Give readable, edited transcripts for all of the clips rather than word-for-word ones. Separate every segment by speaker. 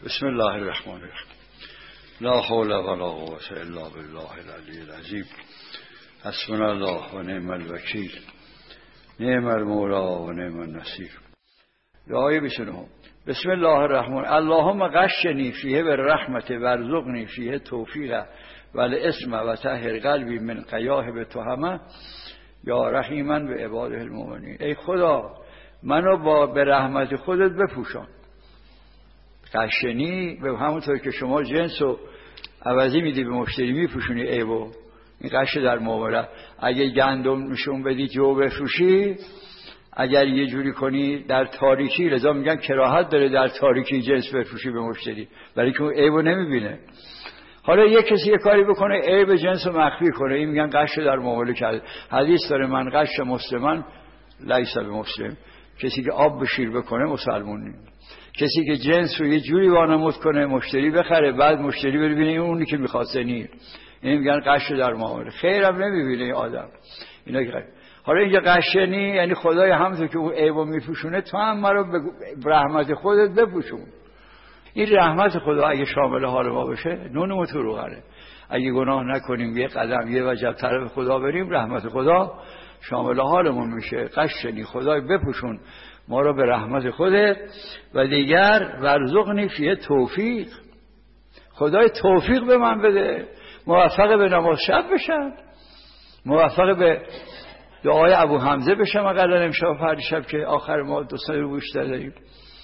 Speaker 1: بسم الله الرحمن الرحیم. لا حول ولا قوة الا بالله العلی العظیم. حسبنا الله و نعم الوکیل. نعم المولا و نعم النصیر. دعای 29. بسم الله الرحمن. اللهم غشنی فیه بالرحمت وارزقنی فیه توفیق والاسم و طهر قلبی من قیاهب تهمه یا رحیما به عباده المؤمنین. ای خدا منو به رحمت خودت بپوشان. غشنی به همونطور که شما جنس و عوضی میدی به مشتری میپوشونی عیبو. این غش در معامله. اگه گندم نشون بدی جو بفروشی، اگر یه جوری کنی در تاریکی، لذا میگن کراهت داره در تاریکی جنس بفروشی به مشتری، برای که اون عیبو نمیبینه. حالا یه کسی یه کاری بکنه عیب جنس رو مخفی کنه، این میگن غش در معامله کرده. حدیث داره من غش مسلمان لیس بمسلم. کسی که آب به شیر بکنه مسلمان نیست. کسی که جنس رو یه جوری وانمود کنه مشتری بخره، بعد مشتری ببینه اونی که میخواسته نیست، این میگن غش در معامله. خیرم نمیبینه این آدم. اینا که حالا اینجا غشنی یعنی خدای همونطور که اون عیبو میپوشونه تو هم ما رو به رحمت خودت بپوشون. این رحمت خدا اگه شامل حال ما بشه نونمون تو روغنه. اگه گناه نکنیم یه قدم یه وجب طرف خدا بریم، رحمت خدا شامل حالمون میشه. غشنی خدای بپوشون ما رو به رحمت خودت. و دیگر ورزقنی فیه توفیق. خدای توفیق به من بده، موفق به نماز شب بشم، موفق به دعای ابو حمزه بشم اقلا امشب پریشب که آخر ما دوستان رو گوش داریم.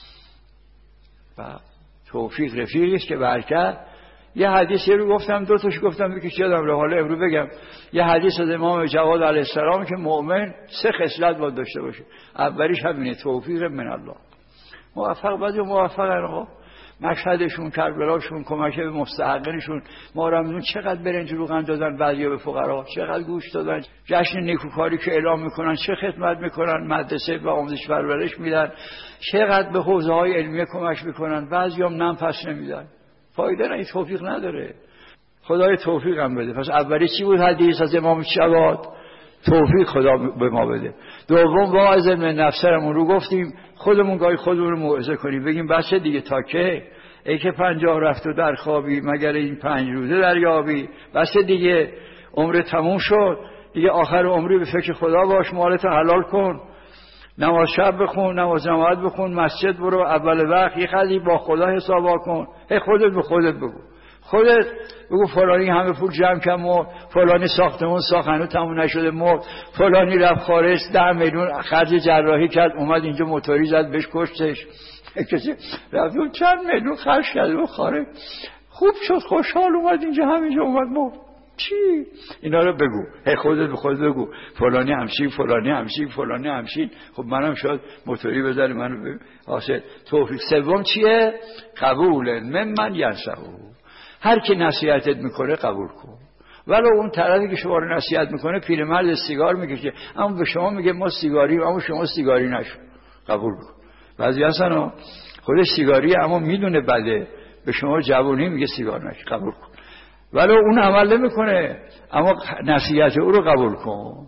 Speaker 1: و توفیق رفیقی است که برکت. یه حدیثی رو گفتم، دو تاش گفتم بکش یادم رو، حالا امروز بگم. یه حدیث از امام جواد علیه السلام که مؤمن 3 خصلت باید داشته باشه. اولیش همینه، توفیق من الله. موفق بعضی موفقن آقا، مشهدشون، کربلاشون، کمک به مستحقینشون، ما رمضان چقدر برنج روغن دادن بعضیا به فقرا، چقدر گوش دادن، جشن نیکوکاری که اعلام میکنن، چه خدمت میکنن، مدرسه و آموزش پرورش میدن، چقدر به حوزه های علمیه کمک میکنن، بعضیا هم نم پس نمیدن. فایده نه، این توفیق نداره. خدای توفیق هم بده. پس اولی چی بود حدیث از امام جواد؟ توفیق خدا به ما بده. دوم واعظ من نفسمون رو گفتیم، خودمون گاهی خودمون رو موعظه کنیم، بگیم بس دیگه تا که ای که 50 رفت و در خوابی مگر این 5 روزه دریابی. بس دیگه عمر تموم شد دیگه، آخر عمری به فکر خدا باش، مالت حلال کن، نماز شب بخون، نماز جماعت بخون، مسجد برو، اول وقت یه خیلی با خدا حساب کن. خودت به خودت بگو، خودت بگو فلانی همه پول جمع کرد مرد، فلانی ساختمون ساخت هنوز تموم نشده مرد، فلانی رفت خارج 10 میلیون خرج جراحی کرد اومد اینجا موتوری زد بهش کشتش. کسی رفت اون چند میلیون خرج کرد و خارج خوب شد خوشحال اومد اینجا، همینجا اومد مرد. چی؟ اینا رو بگو، خودت به خودت بگو فلانی همشین، فلانی همشین، فلانی همشین. خب منم شاید موتوری بزنه منو حاصل. توفیق سوم چیه؟ قبول من ینصحو. هر کی نصیحتت میکنه قبول کن، ولو اون طرفی که شما رو نصیحت میکنه پیرمرد سیگار میکشه، اما به شما میگه ما سیگاریم، اما شما سیگاری نشو، قبول کن. بعضی هستن خودش سیگاری اما میدونه بده، به شما جوونی میگه سیگار نشو، قبول کن. ولو اون عمل نمیکنه اما نصیحت او رو قبول کن.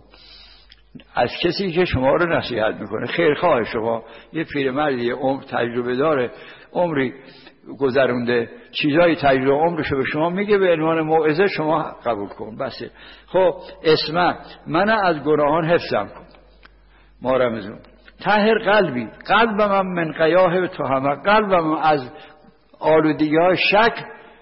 Speaker 1: از کسی که شما رو نصیحت میکنه، خیرخواه شما، یه پیرمردی عمر تجربه داره، عمری گذرونده، چیزای تجربه عمرشو به شما میگه، به عنوان موعظه شما قبول کن. بسه. خب اسمع من از گناهان حفظم کن. ما رمزون طهر قلبی، قلبم من قیاه تو همه، قلبم از آلودگی های شک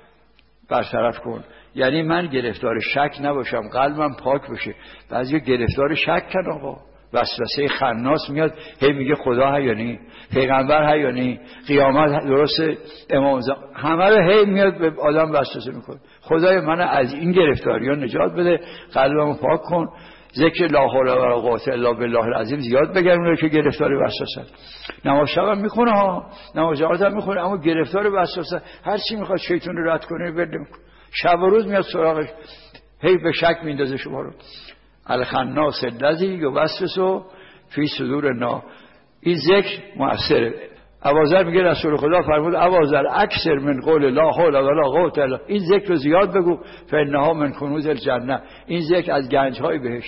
Speaker 1: برطرف کن. یعنی من گرفتار شک نباشم، قلبم پاک بشه. بعضی گرفتار شک کن آقا، وسوسه خناس میاد، هی میگه خدا هیانی، پیغمبر هیانی، قیامت درسته، امام همه رو هی میاد به آدم وسوسه میکنه. خدای من از این گرفتاریان نجات بده، قلبمو پاک کن. ذکر لا حول ولا قوة الا بالله العظیم زیاد بگن اونایی که گرفتار وسوسه. نماز شب هم میخونه ها، نماز جماعت هم میخونه، اما گرفتار وسوسه هر چی میخواد شیطان رو رد کنه بده، شب و روز میاد سراغش، هی به شک میندازه شما رو. الخناس الذی یوسوس فی صدور الناس. این ذکر مؤثره. ابوذر میگه رسول خدا فرمود ابوذر اکثر من قول لا حول ولا قوة الا، این ذکر رو زیاد بگو، فانها من کنوز الجنه، این ذکر از گنج‌های بهشت.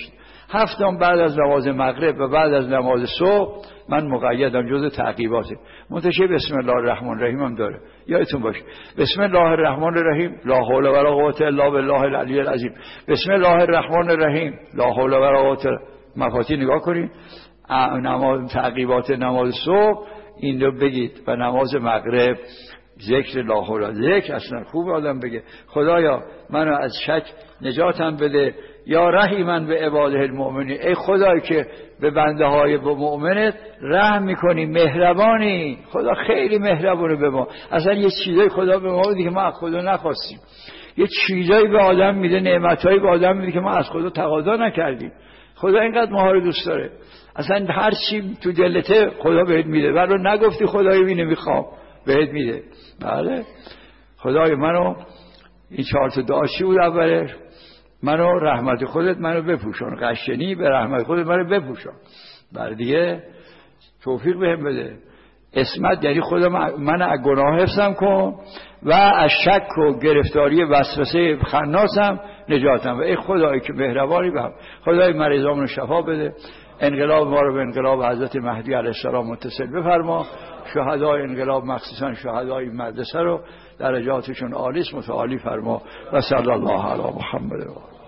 Speaker 1: 7 بعد از نماز مغرب و بعد از نماز صبح من مقیدم، جزء تعقیباته. منتشه بسم الله الرحمن الرحیم هم داره، یادتون باشه. بسم الله الرحمن الرحیم، لا حول ولا قوة الا بالله العلی العظیم. بسم الله الرحمن الرحیم، لا حول ولا قوة. مفاتیح نگاه کنید، نماز تعقیبات نماز صبح این رو بگید و نماز مغرب ذکر لا حول. ذکر اصلا خوب آدم بگه خدایا منو از شک نجاتم بده، یا رحیما به عباده المؤمنین، ای خدایی که به بنده های مؤمنت رحم میکنی، مهربانی. خدا خیلی مهربونه به ما. اصلا یه چیزای خدا به ما میده که ما از خدا نخواستیم، یه چیزایی به آدم میده، نعمتایی به آدم میده که ما از خدا تقاضا نکردیم. خدا اینقدر ما رو دوست داره، اصلا هر چی تو دلته خدا بهت میده، ولی نگفتی خدایی می نمیخوام بهت میده. بله خدای منو، این 4 تا دعا چی بود اولش؟ منو رحمت خودت منو بپوشان، قشنی به رحمت خودت منو بپوشان. بله دیگه توفیق بهم بده. اسمت یعنی خدا من از گناه حفظم کن و از شک و گرفتاری وسوسه خناسم نجاتم. و ای خدایی که مهربانی بهم، خدای مریضامون رو شفا بده. انقلاب ما رو به انقلاب حضرت مهدی علیه السلام متصل بفرما. شهدای انقلاب مخصوصا شهدای مدرسه رو درجاتشون عالی متعالی فرما. و صلی الله علی محمد.